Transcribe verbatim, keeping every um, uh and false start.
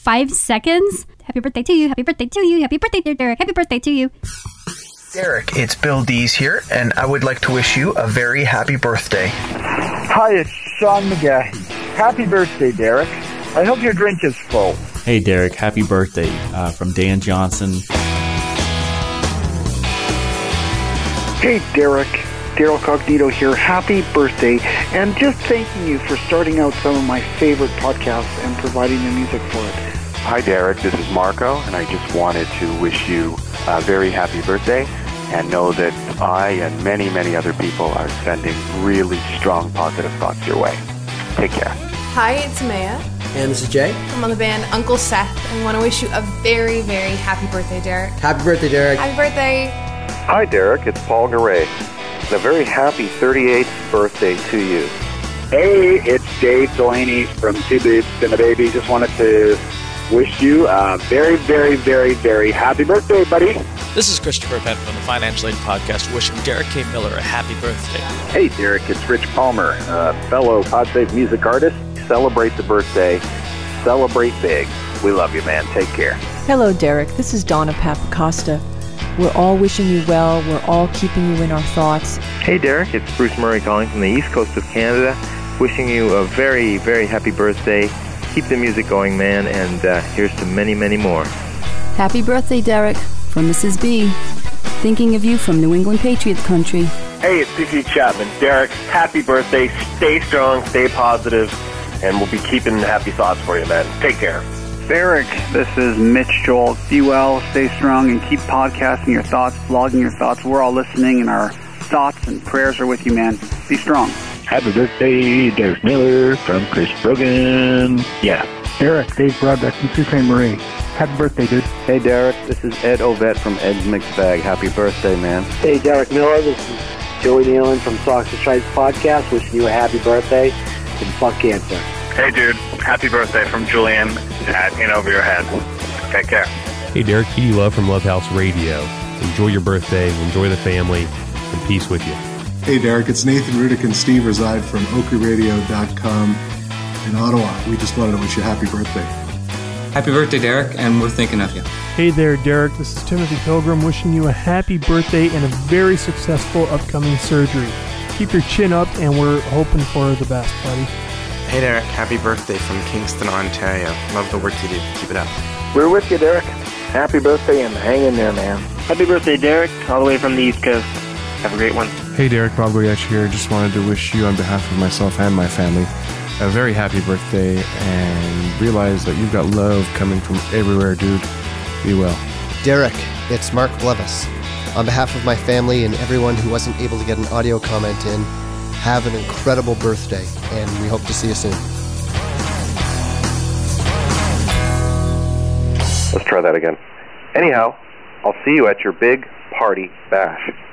five seconds. Happy birthday to you. Happy birthday to you. Happy birthday, dear Derek. Happy birthday to you. Derek, it's Bill Dees here, and I would like to wish you a very happy birthday. Hi, it's Sean McGahey. Happy birthday, Derek. I hope your drink is full. Hey, Derek. Happy birthday uh, from Dan Johnson. Hey, Derek. Daryl Cognito here. Happy birthday. And just thanking you for starting out some of my favorite podcasts and providing the music for it. Hi, Derek. This is Marco, and I just wanted to wish you a very happy birthday and know that I and many, many other people are sending really strong positive thoughts your way. Take care. Hi, it's Maya. And this is Jay. I'm on the band Uncle Seth, and want to wish you a very, very happy birthday, Derek. Happy birthday, Derek. Happy birthday. Hi, Derek. It's Paul Garay. And a very happy thirty-eighth birthday to you. Hey, it's Dave Delaney from Two Boobs and a Baby. Just wanted to wish you a very, very, very, very happy birthday, buddy. This is Christopher Penn from the Financial Aid Podcast, wishing Derek K. Miller a happy birthday. Hey, Derek, it's Rich Palmer, a fellow PodSafe music artist. Celebrate the birthday. Celebrate big. We love you, man. Take care. Hello, Derek. This is Donna Papacosta. We're all wishing you well. We're all keeping you in our thoughts. Hey, Derek. It's Bruce Murray calling from the east coast of Canada. Wishing you a very, very happy birthday. Keep the music going, man, and uh, here's to many, many more. Happy birthday, Derek, from Missus B. Thinking of you from New England Patriot Country. Hey, it's C C Chapman. Derek, happy birthday. Stay strong, stay positive, and we'll be keeping happy thoughts for you, man. Take care. Derek, this is Mitch Joel. Be well, stay strong, and keep podcasting your thoughts, blogging your thoughts. We're all listening, and our thoughts and prayers are with you, man. Be strong. Happy birthday, Derek Miller from Chris Brogan. Yeah. Derek, Dave Broadbeck from Sault Ste. Marie. Happy birthday, dude. Hey, Derek, this is Ed Ovett from Ed's Mixed Bag. Happy birthday, man. Hey, Derek Miller, this is Joey Nealon from Socks and Stripes Podcast. Wishing you a happy birthday and fuck cancer. Hey, dude. Happy birthday from Julian at In Over Your Head. Take care. Hey, Derek, P D Love from Love House Radio. Enjoy your birthday, enjoy the family, and peace with you. Hey, Derek, it's Nathan Rudick and Steve reside from oakley radio dot com in Ottawa. We just wanted to wish you a happy birthday. Happy birthday, Derek, and we're thinking of you. Hey there, Derek. This is Timothy Pilgrim wishing you a happy birthday and a very successful upcoming surgery. Keep your chin up, and we're hoping for the best, buddy. Hey, Derek. Happy birthday from Kingston, Ontario. Love the work you do. Keep it up. We're with you, Derek. Happy birthday and hang in there, man. Happy birthday, Derek, all the way from the East Coast. Have a great one. Hey, Derek. Bob Goyach here. Just wanted to wish you, on behalf of myself and my family, a very happy birthday, and realize that you've got love coming from everywhere, dude. Be well. Derek, it's Mark Blevis. On behalf of my family and everyone who wasn't able to get an audio comment in, have an incredible birthday, and we hope to see you soon. Let's try that again. Anyhow, I'll see you at your big party bash.